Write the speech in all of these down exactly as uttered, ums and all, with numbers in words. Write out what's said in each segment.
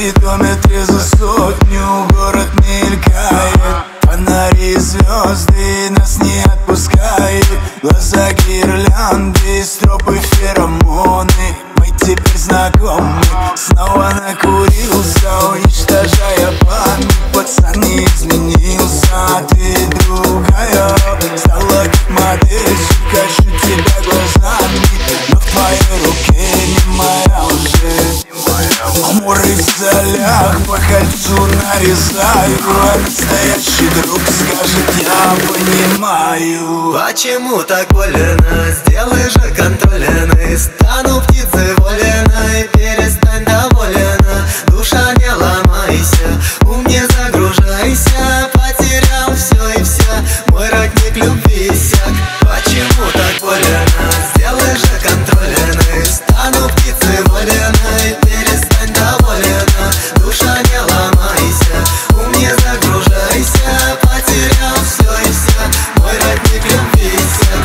спидометре за сотню город мелькает. Фонари, звезды нас не отпускают. Глаза гирлянды, стропы, феромоны. Мы теперь знакомы. Снова накурился, уничтожая память. Пацан не изменился, ты другая. Стала как модель, хочу тебя глазами. Но в твоей руке не моя уже. Амуры в солях по кольцу нарезаю. А настоящий друг скажет: я понимаю. Почему так больно? Сделай же контрольный. Стану птицей воленой. Перестань доволена. Душа, не ломайся, ум не загружайся. Потерял все и вся, мой родник любви иссяк. Почему так больно? Сделай же контрольный. Стану птицей воленой. Перестань доволена. Душа, не ломайся, ум не загружайся. Потерял все и вся, мой родник любви иссяк.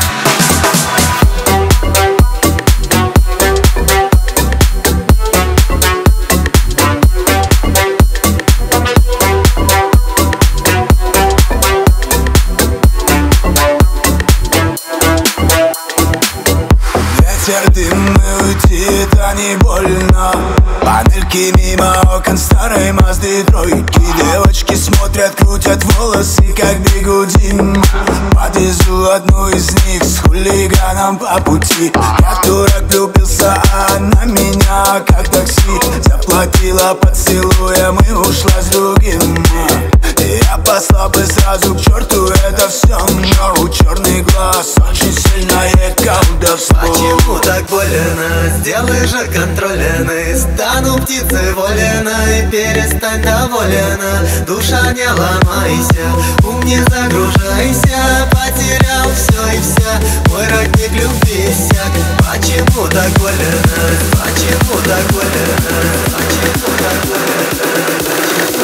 Ветер дымный уйти, да не больно. Панельки мимо окон старой Мазды тройки. Девочки смотрят, крутят волосы, как бигуди. Подвезу одну из них с хулиганом по пути. Я дурак, влюбился, а она меня как такси. Заплатила поцелуем и ушла с другим. Я послал бы сразу к черту это все, но у черный глаз очень сильное колдовство. Почему так больно? Сделай же контрольный. Стану птицей воленой. Перестань доволена. Душа, не ломайся, ум не загружайся. Потерял все и вся, мой родник любви иссяк. Почему так больно? Почему так больно? Почему так больно?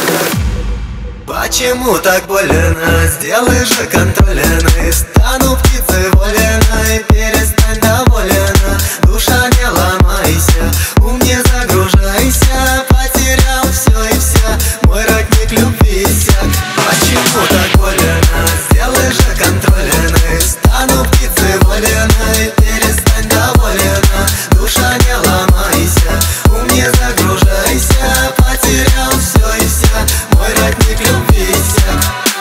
Почему так больно? Сделай же контрольный. Стану птицей воленой. Перестань доволена. Душа, не ломайся, ум не загружайся. Потерял все и вся, мой родник любви иссяк. Почему так больно? Сделай же контрольный. Стану птицей воленой. Перестань доволена. Душа, не ломайся, ум не загружайся. Потерял все и вся, мой родник любви иссяк.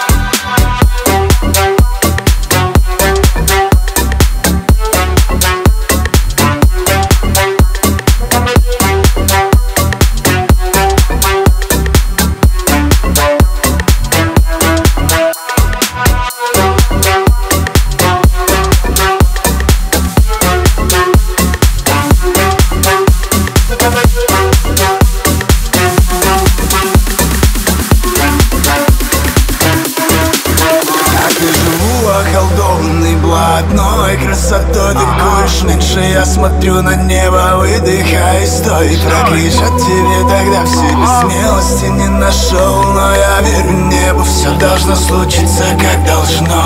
Околдованный блатной красотой, ты куришь меньше, я смотрю на небо, выдыхай, стой. Прокричат тебе тогда все, без смелости не нашел. Но я верю небу, все должно случиться как должно.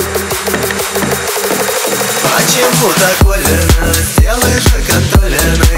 Почему так больно? Сделай же контрольный.